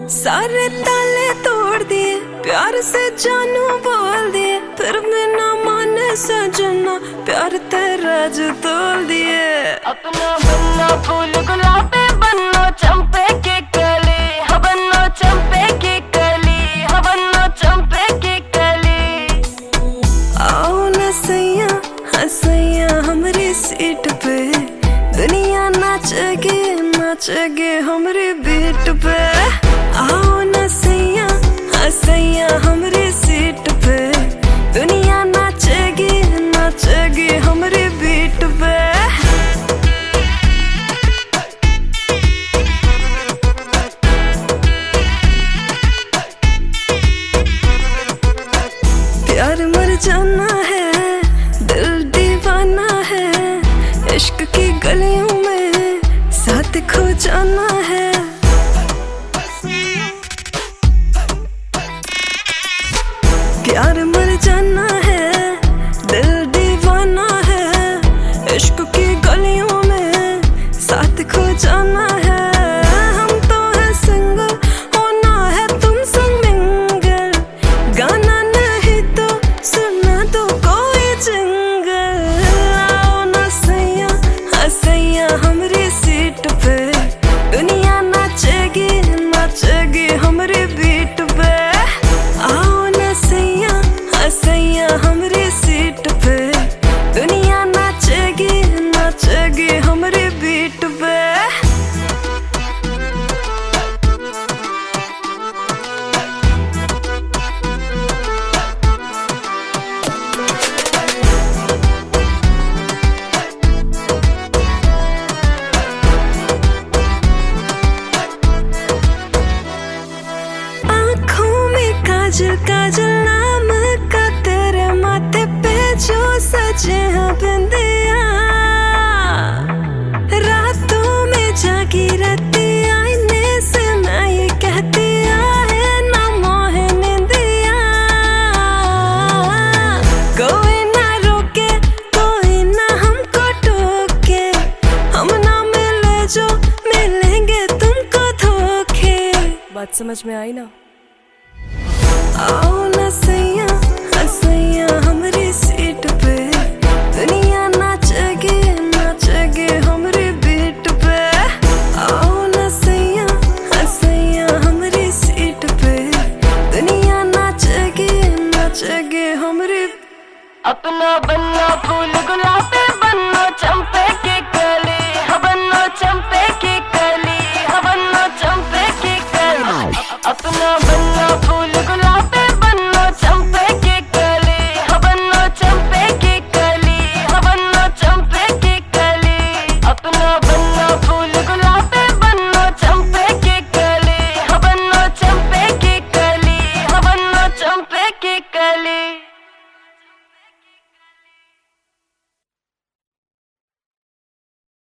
सारे ताले तोड़ दिए, प्यार से जानू बोल दिए, फिर बिना माने सजना प्यार तेरा जो तोल दिए। अपना बनना फूल गुलाबे बनो चंपे की कली, बनो चंपे की कली, बनो चंपे की कली। आओ न सैया हसैया हमारी सीट पे, दुनिया नाचेगी नाचेगी हमारी बीट पे। आओ न सैया हसैया हमारी सीट पे, दुनिया नाचेगी नाचेगी हमारी बीट पे। प्यार मर जाना है, दिल दीवाना है, इश्क की गलियों में साथ खो जाना है। प्यार मर जाना है, दिल दीवाना है, इश्क की गलियों में साथ खो जाना है। हम तो है सिंगल, होना है तुम संग मिंगल, गाना नहीं तो सुना दो कोई जिंगल। आओ न सैया हसैया हमारी सीट पे, दुनिया नाचेगी नाचेगी हमारी बीट पे। आओ न सैया हसैया हमारी सीट पे, दुनिया नाचेगी नाचेगी हमारी बीट पे। काजल काजल नाम का तेरे माथे पे जो सजे हैं बिंदिया, रातों में जागी रहती आईने से मैं ये कहती है ना मोहे निंदिया। कोई ना रोके कोई ना हमको टोके, हम ना मिले जो मिलेंगे तुमको धोखे। बात समझ में आई ना? आओ न सैया हसैया हमारी सीट पे, दुनिया नाचेगी नाचेगी हमारी बीट पे। आओ न सैया हसैया हमारी सीट पे, दुनिया नाचेगी नाचेगी हमारी। अपना बनना फूल गुलाबे बनो चंपे की कली, बनो चंपे की